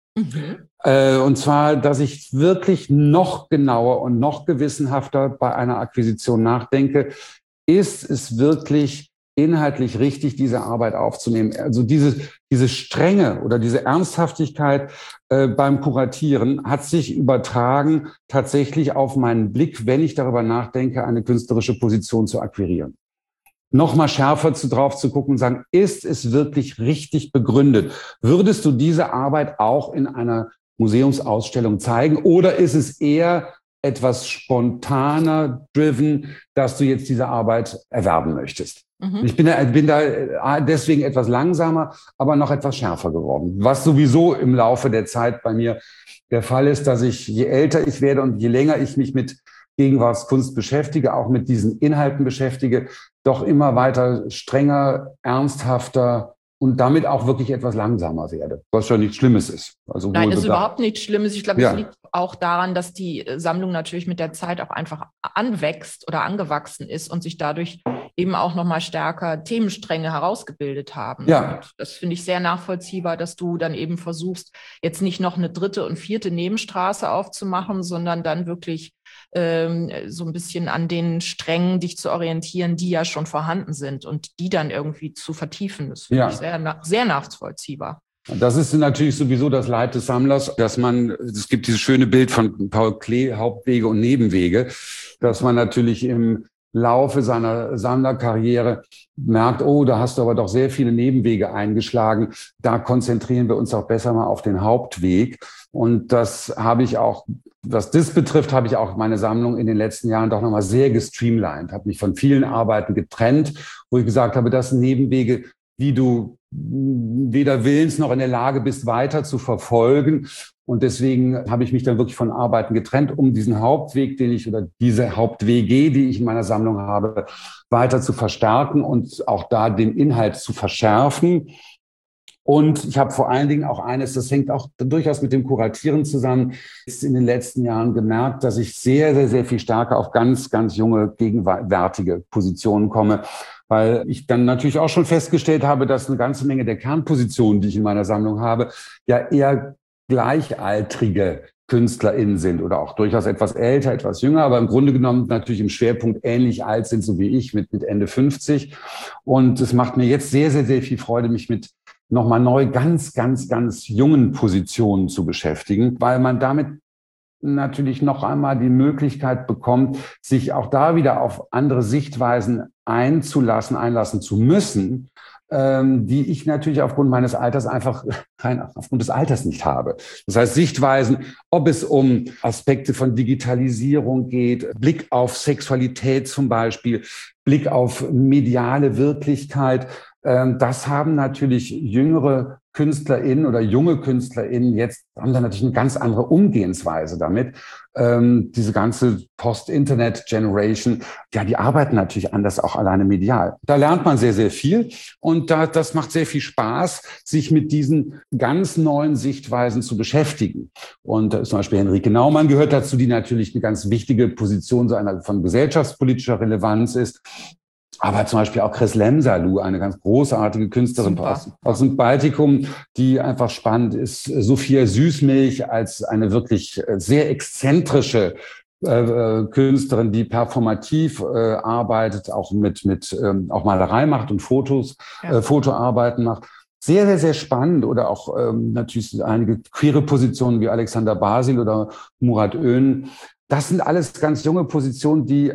Mhm. Äh, und zwar, dass ich wirklich noch genauer und noch gewissenhafter bei einer Akquisition nachdenke. Ist es wirklich inhaltlich richtig, diese Arbeit aufzunehmen? Also diese, diese Strenge oder diese Ernsthaftigkeit äh, beim Kuratieren hat sich übertragen tatsächlich auf meinen Blick, wenn ich darüber nachdenke, eine künstlerische Position zu akquirieren. Noch mal schärfer zu, drauf zu gucken und sagen, ist es wirklich richtig begründet? Würdest du diese Arbeit auch in einer Museumsausstellung zeigen? Oder ist es eher etwas spontaner driven, dass du jetzt diese Arbeit erwerben möchtest? Mhm. Ich bin da, bin da deswegen etwas langsamer, aber noch etwas schärfer geworden. Was sowieso im Laufe der Zeit bei mir der Fall ist, dass ich, je älter ich werde und je länger ich mich mit Gegenwartskunst beschäftige, auch mit diesen Inhalten beschäftige, doch immer weiter strenger, ernsthafter und damit auch wirklich etwas langsamer werde, was schon nichts Schlimmes ist. Also Nein, das ist wohlbedacht. überhaupt nichts Schlimmes. Ich glaube, Ja. es liegt auch daran, dass die Sammlung natürlich mit der Zeit auch einfach anwächst oder angewachsen ist und sich dadurch eben auch nochmal stärker Themenstränge herausgebildet haben. Ja. Und das finde ich sehr nachvollziehbar, dass du dann eben versuchst, jetzt nicht noch eine dritte und vierte Nebenstraße aufzumachen, sondern dann wirklich ähm, so ein bisschen an den Strängen dich zu orientieren, die ja schon vorhanden sind und die dann irgendwie zu vertiefen. Das finde Ja. ich sehr, na- sehr nachvollziehbar. Das ist natürlich sowieso das Leid des Sammlers, dass man, es gibt dieses schöne Bild von Paul Klee, Hauptwege und Nebenwege, dass man natürlich im Laufe seiner Sammlerkarriere merkt, oh, da hast du aber doch sehr viele Nebenwege eingeschlagen. Da konzentrieren wir uns auch besser mal auf den Hauptweg. Und das habe ich auch, was das betrifft, habe ich auch meine Sammlung in den letzten Jahren doch nochmal sehr gestreamlined, habe mich von vielen Arbeiten getrennt, wo ich gesagt habe, das sind Nebenwege, die du weder willens noch in der Lage bist, weiter zu verfolgen. Und deswegen habe ich mich dann wirklich von Arbeiten getrennt, um diesen Hauptweg, den ich oder diese Hauptwege, die ich in meiner Sammlung habe, weiter zu verstärken und auch da den Inhalt zu verschärfen. Und ich habe vor allen Dingen auch eines, das hängt auch durchaus mit dem Kuratieren zusammen, ist in den letzten Jahren gemerkt, dass ich sehr, sehr, sehr viel stärker auf ganz, ganz junge, gegenwärtige Positionen komme, weil ich dann natürlich auch schon festgestellt habe, dass eine ganze Menge der Kernpositionen, die ich in meiner Sammlung habe, ja eher Gleichaltrige KünstlerInnen sind oder auch durchaus etwas älter, etwas jünger, aber im Grunde genommen natürlich im Schwerpunkt ähnlich alt sind, so wie ich, mit, mit Ende fünfzig. Und es macht mir jetzt sehr, sehr, sehr viel Freude, mich mit nochmal neu ganz, ganz, ganz jungen Positionen zu beschäftigen, weil man damit natürlich noch einmal die Möglichkeit bekommt, sich auch da wieder auf andere Sichtweisen einzulassen, einlassen zu müssen, ähm, die ich natürlich aufgrund meines Alters einfach rein aufgrund des Alters nicht habe. Das heißt, Sichtweisen, ob es um Aspekte von Digitalisierung geht, Blick auf Sexualität zum Beispiel, Blick auf mediale Wirklichkeit, ähm, das haben natürlich jüngere KünstlerInnen oder junge KünstlerInnen jetzt haben da natürlich eine ganz andere Umgehensweise damit. Ähm, diese ganze Post-Internet-Generation, ja, die arbeiten natürlich anders, auch alleine medial. Da lernt man sehr, sehr viel und da, das macht sehr viel Spaß, sich mit diesen ganz neuen Sichtweisen zu beschäftigen. Und äh, zum Beispiel Henrike Naumann gehört dazu, die natürlich eine ganz wichtige Position so einer von gesellschaftspolitischer Relevanz ist. Aber zum Beispiel auch Chris Lemsalu, eine ganz großartige Künstlerin aus, aus dem Baltikum, die einfach spannend ist. Sophia Süßmilch als eine wirklich sehr exzentrische äh, Künstlerin, die performativ äh, arbeitet, auch mit, mit ähm, auch Malerei macht und Fotos, ja. äh, Fotoarbeiten macht. Sehr, sehr, sehr spannend. Oder auch ähm, natürlich einige queere Positionen wie Alexander Basil oder Murat Ön. Das sind alles ganz junge Positionen, die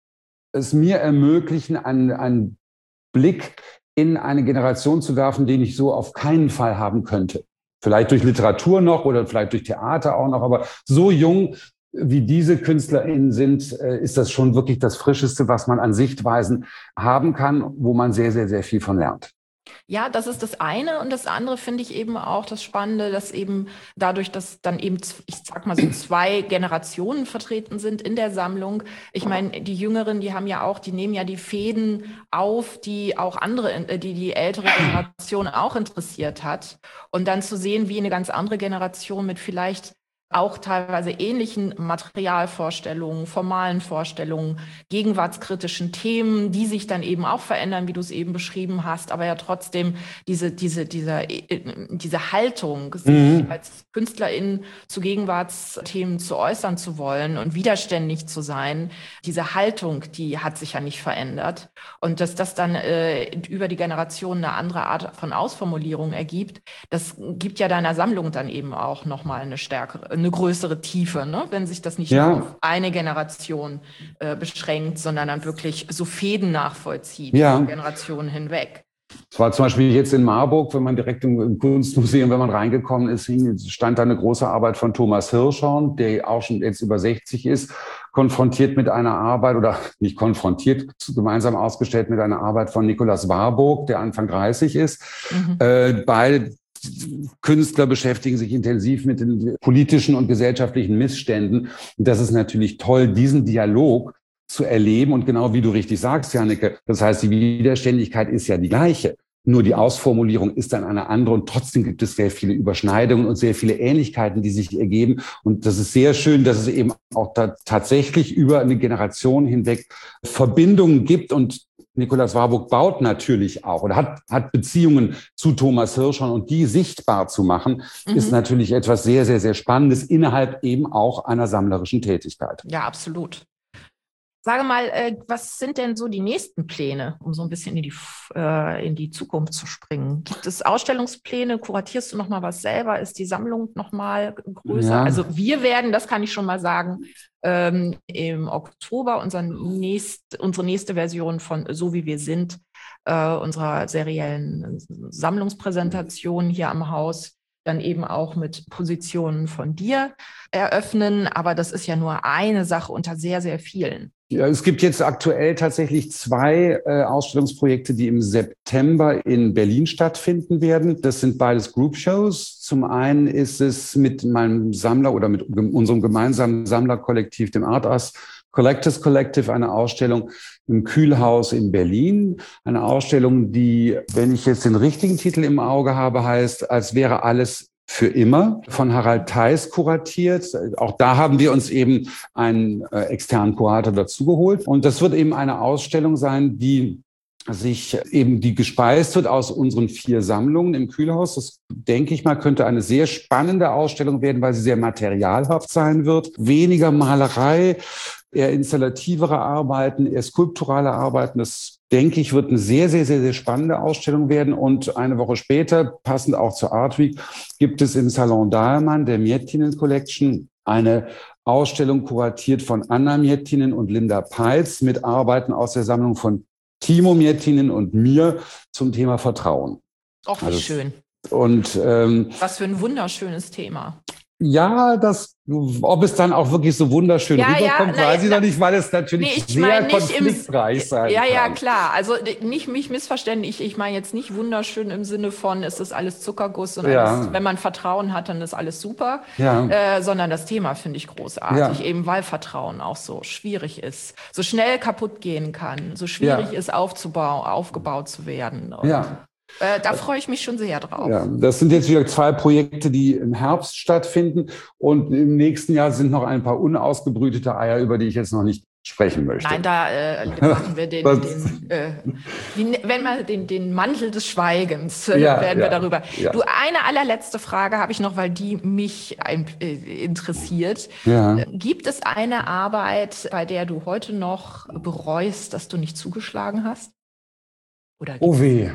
es mir ermöglichen, einen, einen Blick in eine Generation zu werfen, den ich so auf keinen Fall haben könnte. Vielleicht durch Literatur noch oder vielleicht durch Theater auch noch, aber so jung wie diese KünstlerInnen sind, ist das schon wirklich das Frischeste, was man an Sichtweisen haben kann, wo man sehr, sehr, sehr viel von lernt. Ja, das ist das eine. Und das andere finde ich eben auch das Spannende, dass eben dadurch, dass dann eben, ich sag mal so zwei Generationen vertreten sind in der Sammlung. Ich meine, die Jüngeren, die haben ja auch, die nehmen ja die Fäden auf, die auch andere, die die ältere Generation auch interessiert hat. Und dann zu sehen, wie eine ganz andere Generation mit vielleicht auch teilweise ähnlichen Materialvorstellungen, formalen Vorstellungen, gegenwartskritischen Themen, die sich dann eben auch verändern, wie du es eben beschrieben hast, aber ja trotzdem diese, diese, diese, diese Haltung, sich mhm. als KünstlerInnen zu Gegenwartsthemen zu äußern zu wollen und widerständig zu sein, diese Haltung, die hat sich ja nicht verändert. Und dass das dann äh, über die Generation eine andere Art von Ausformulierung ergibt, das gibt ja deiner Sammlung dann eben auch nochmal eine stärkere, eine größere Tiefe, ne? Wenn sich das nicht ja. nur auf eine Generation äh, beschränkt, sondern dann wirklich so Fäden nachvollzieht, ja. Generationen hinweg. Es war zum Beispiel jetzt in Marburg, wenn man direkt im, im Kunstmuseum, wenn man reingekommen ist, stand da eine große Arbeit von Thomas Hirschhorn, der auch schon jetzt über sechzig ist, konfrontiert mit einer Arbeit oder nicht konfrontiert, gemeinsam ausgestellt mit einer Arbeit von Nikolaus Warburg, der Anfang dreißig ist. Mhm. Äh, beide Künstler beschäftigen sich intensiv mit den politischen und gesellschaftlichen Missständen. Und das ist natürlich toll, diesen Dialog zu erleben. Und genau wie du richtig sagst, Janneke, das heißt, die Widerständigkeit ist ja die gleiche. Nur die Ausformulierung ist dann eine andere und trotzdem gibt es sehr viele Überschneidungen und sehr viele Ähnlichkeiten, die sich ergeben. Und das ist sehr schön, dass es eben auch da tatsächlich über eine Generation hinweg Verbindungen gibt. Und Nikolaus Warburg baut natürlich auch oder hat, hat Beziehungen zu Thomas Hirschhorn und die sichtbar zu machen, mhm. ist natürlich etwas sehr, sehr, sehr Spannendes innerhalb eben auch einer sammlerischen Tätigkeit. Ja, absolut. Sage mal, äh, was sind denn so die nächsten Pläne, um so ein bisschen in die, äh, in die Zukunft zu springen? Gibt es Ausstellungspläne? Kuratierst du noch mal was selber? Ist die Sammlung noch mal größer? Ja. Also wir werden, das kann ich schon mal sagen, ähm, im Oktober unseren nächst, unsere nächste Version von So wie wir sind, äh, unserer seriellen Sammlungspräsentation hier am Haus, dann eben auch mit Positionen von dir eröffnen. Aber das ist ja nur eine Sache unter sehr, sehr vielen. Ja, es gibt jetzt aktuell tatsächlich zwei äh, Ausstellungsprojekte, die im September in Berlin stattfinden werden. Das sind beides Group-Shows. Zum einen ist es mit meinem Sammler oder mit unserem gemeinsamen Sammlerkollektiv, dem Art Us Collectors Collective, eine Ausstellung im Kühlhaus in Berlin. Eine Ausstellung, die, wenn ich jetzt den richtigen Titel im Auge habe, heißt, als wäre alles für immer, von Harald Theis kuratiert. Auch da haben wir uns eben einen äh, externen Kurator dazugeholt. Und das wird eben eine Ausstellung sein, die sich eben die gespeist wird aus unseren vier Sammlungen im Kühlhaus. Das, denke ich mal, könnte eine sehr spannende Ausstellung werden, weil sie sehr materialhaft sein wird. Weniger Malerei, eher installativere Arbeiten, eher skulpturale Arbeiten. Das, denke ich, wird eine sehr, sehr, sehr, sehr spannende Ausstellung werden. Und eine Woche später, passend auch zur Art Week, gibt es im Salon Dahlmann der Miettinen Collection eine Ausstellung kuratiert von Anna Miettinen und Linda Peitz mit Arbeiten aus der Sammlung von Timo Miettinen und mir zum Thema Vertrauen. Ach, wie also, schön. Und ähm, was für ein wunderschönes Thema. Ja, das, ob es dann auch wirklich so wunderschön ja, rüberkommt, ja, weiß na, ich noch nicht, weil es natürlich nee, sehr konfliktreich im, sein ja, kann. Ja, ja, klar. Also nicht mich missverstehen. Ich, ich meine jetzt nicht wunderschön im Sinne von, es ist alles Zuckerguss und ja. alles, wenn man Vertrauen hat, dann ist alles super. Ja. Äh, sondern das Thema finde ich großartig, ja. Eben weil Vertrauen auch so schwierig ist, so schnell kaputt gehen kann, so schwierig ja. ist aufzubauen, aufgebaut zu werden. Und ja. Äh, da freue ich mich schon sehr drauf. Ja, das sind jetzt wieder zwei Projekte, die im Herbst stattfinden. Und im nächsten Jahr sind noch ein paar unausgebrütete Eier, über die ich jetzt noch nicht sprechen möchte. Nein, da äh, machen wir den, den, äh, den, wenn wir den, den Mantel des Schweigens, äh, ja, werden wir ja, darüber. Ja. Du, eine allerletzte Frage habe ich noch, weil die mich ein, äh, interessiert. Ja. Gibt es eine Arbeit, bei der du heute noch bereust, dass du nicht zugeschlagen hast? Oder oh weh.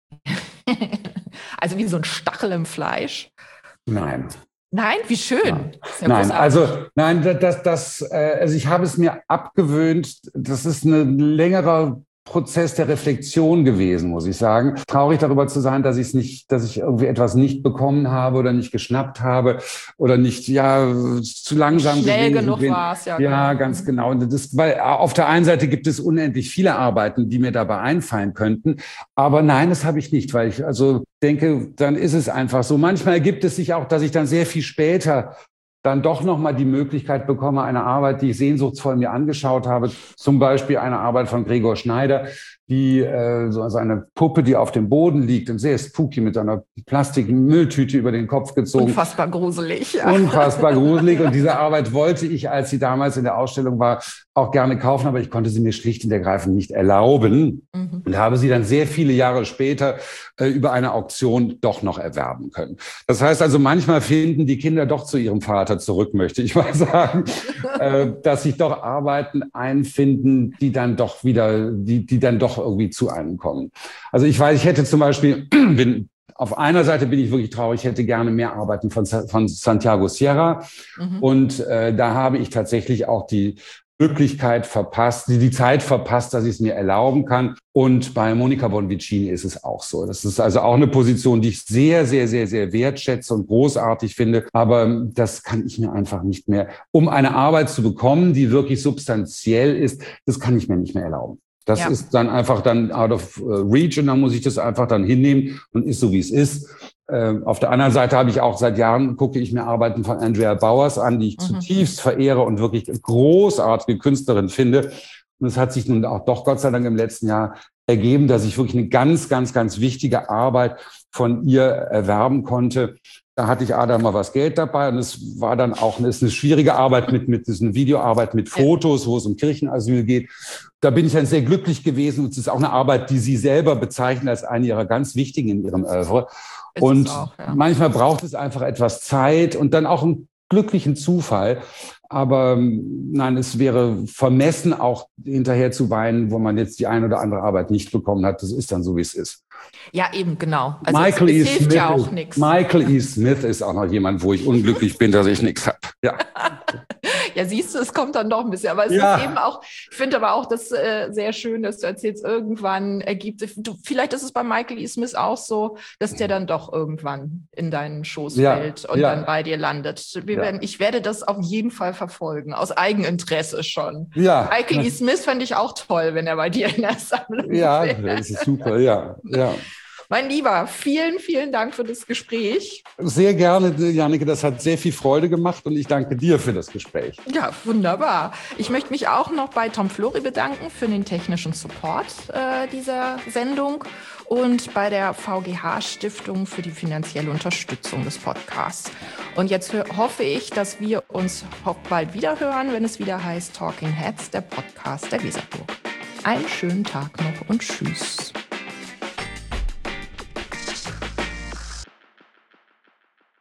Also wie so ein Stachel im Fleisch? Nein. Nein, wie schön. Nein, ja nein also nein, das, das, also ich habe es mir abgewöhnt. Das ist ein längerer Prozess der Reflexion gewesen, muss ich sagen. Traurig darüber zu sein, dass ich es nicht, dass ich irgendwie etwas nicht bekommen habe oder nicht geschnappt habe oder nicht, ja, zu langsam schnell genug war es, ja. Ja, genau. Ganz genau. Das, weil auf der einen Seite gibt es unendlich viele Arbeiten, die mir dabei einfallen könnten, aber nein, das habe ich nicht, weil ich also denke, dann ist es einfach so. Manchmal ergibt es sich auch, dass ich dann sehr viel später dann doch nochmal die Möglichkeit bekomme, eine Arbeit, die ich sehnsuchtsvoll mir angeschaut habe, zum Beispiel eine Arbeit von Gregor Schneider, die äh, so also eine Puppe, die auf dem Boden liegt und sehr spooky mit einer Plastikmülltüte über den Kopf gezogen. Unfassbar gruselig. Ja. Unfassbar gruselig. Und diese Arbeit wollte ich, als sie damals in der Ausstellung war, auch gerne kaufen, aber ich konnte sie mir schlicht und ergreifend nicht erlauben mhm. und habe sie dann sehr viele Jahre später äh, über eine Auktion doch noch erwerben können. Das heißt also, manchmal finden die Kinder doch zu ihrem Vater zurück, möchte ich mal sagen, äh, dass sich doch Arbeiten einfinden, die dann doch wieder, die, die dann doch irgendwie zu einem kommen. Also ich weiß, ich hätte zum Beispiel, bin, auf einer Seite bin ich wirklich traurig, ich hätte gerne mehr Arbeiten von, von Santiago Sierra mhm. und äh, da habe ich tatsächlich auch die Möglichkeit verpasst, die, die Zeit verpasst, dass ich es mir erlauben kann. Und bei Monica Bonvicini ist es auch so. Das ist also auch eine Position, die ich sehr, sehr, sehr, sehr wertschätze und großartig finde. Aber das kann ich mir einfach nicht mehr, um eine Arbeit zu bekommen, die wirklich substanziell ist, das kann ich mir nicht mehr erlauben. Das ja. ist dann einfach dann out of reach und dann muss ich das einfach dann hinnehmen und ist so, wie es ist. Ähm, auf der anderen Seite habe ich auch seit Jahren, gucke ich mir Arbeiten von Andrea Bowers an, die ich mhm. zutiefst verehre und wirklich großartige Künstlerin finde. Und es hat sich nun auch doch Gott sei Dank im letzten Jahr ergeben, dass ich wirklich eine ganz, ganz, ganz wichtige Arbeit von ihr erwerben konnte. Da hatte ich Adam mal was Geld dabei und es war dann auch eine, ist eine schwierige Arbeit mit, mit, ist eine Videoarbeit mit Fotos, wo es um Kirchenasyl geht. Da bin ich dann sehr glücklich gewesen und es ist auch eine Arbeit, die sie selber bezeichnet als eine ihrer ganz wichtigen in ihrem Oeuvre. Ist und auch, ja. manchmal braucht es einfach etwas Zeit und dann auch einen glücklichen Zufall. Aber nein, es wäre vermessen, auch hinterher zu weinen, wo man jetzt die ein oder andere Arbeit nicht bekommen hat. Das ist dann so, wie es ist. Ja, eben, genau. Also Michael es, es E. hilft Smith ja auch ist, nichts. Michael E. Smith ist auch noch jemand, wo ich unglücklich bin, dass ich nichts habe. Ja. Ja, siehst du, es kommt dann doch ein bisschen. Aber es ja. ist eben auch, ich finde aber auch das äh, sehr schön, dass du erzählst, irgendwann ergibt sich, du, vielleicht ist es bei Michael E. Smith auch so, dass der dann doch irgendwann in deinen Schoß ja. fällt und ja. dann bei dir landet. Wir ja. werden, ich werde das auf jeden Fall verfolgen, aus Eigeninteresse schon. Ja. Michael E. Smith fände ich auch toll, wenn er bei dir in der Sammlung ja, wäre. Ja, das ist super, ja, ja. Mein Lieber, vielen, vielen Dank für das Gespräch. Sehr gerne, Janneke. Das hat sehr viel Freude gemacht und ich danke dir für das Gespräch. Ja, wunderbar. Ich möchte mich auch noch bei Tom Flori bedanken für den technischen Support äh, dieser Sendung und bei der V G H-Stiftung für die finanzielle Unterstützung des Podcasts. Und jetzt hoffe ich, dass wir uns bald wieder hören, wenn es wieder heißt Talking Heads, der Podcast der Weserburg. einen schönen Tag noch und tschüss.